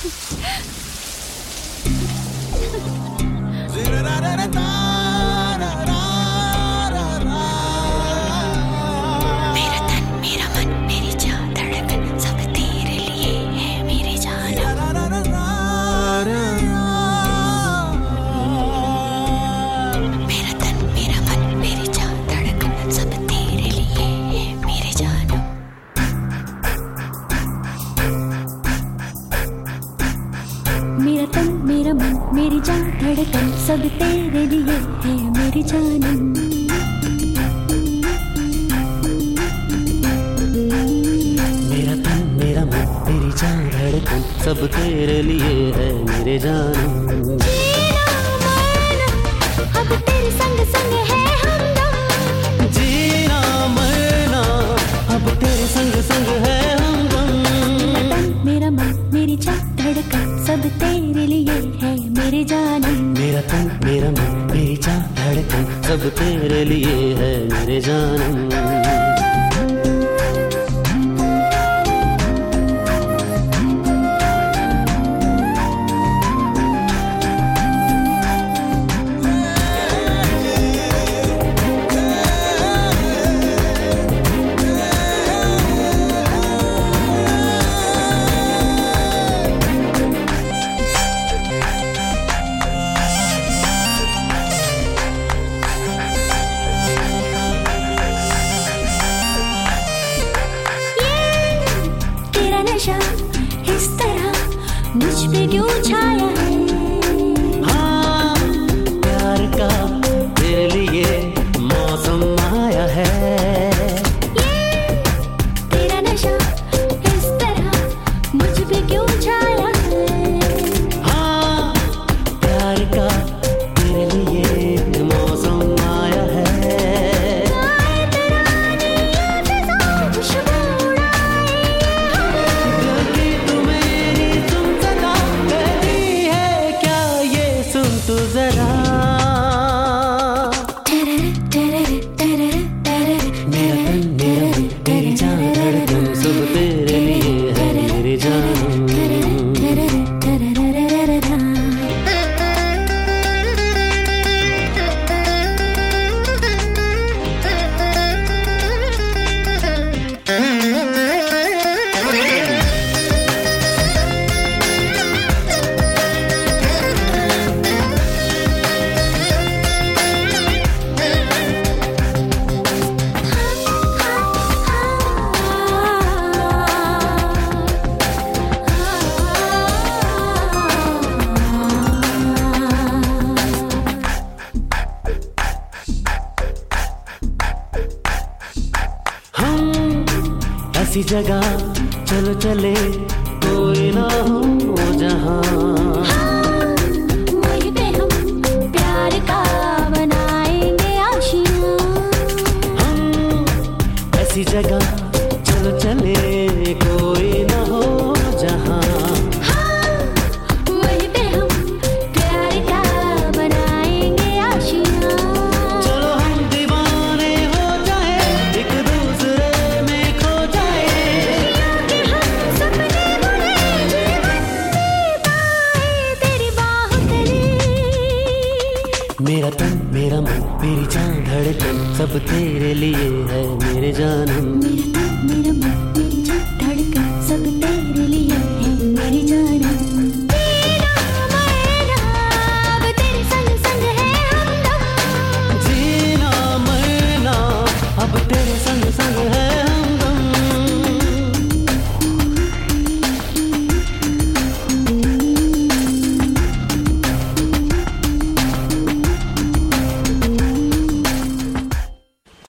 मेरा तन मेरा मन मेरी जान धड़कन सब तेरे लिए है मेरी जानम। मेरा तन मेरा मन मेरी जान धड़कन सब तेरे लिए है मेरे जानम। अब तेरे संग संग है हमदम। जीना मरना अब तेरे संग संग है हमदम। मेरा तन मेरा मन मेरी जान धड़कन सब तेरे लिए है मेरे जानम। मेरा तन मेरा मन मेरी जान धड़कन सब तेरे लिए है मेरे जानम। इस तरह मुझ पे क्यों छाया है? हाँ, प्यार का तेरे लिए मौसम आया है। तेरा नशा इस तरह मुझ पे क्यों छाया है? हाँ, प्यार का तेरे लिए मौसम आया है। तू जरा मेरा तन मेरा मन तेरी जान धड़कन सब तेरे लिए है मेरी जानम। ऐसी जगह चलो चले कोई ना हो जहाँ। वहीं पे हम प्यार का बनाएंगे आशियाँ। हम ऐसी जगह चलो चले कोई ना हो जहाँ। वहीं पे हम प्यार का बनाएंगे आशियाँ। चलो हम दीवाने हो जाए एक दूसरे में खो जाए। कि हम सपने बुने जीवन जी पाए तेरी बाहों तले। मेरा तन मेरा मन मेरी जान धड़कन सब तेरे लिए है मेरे जानम।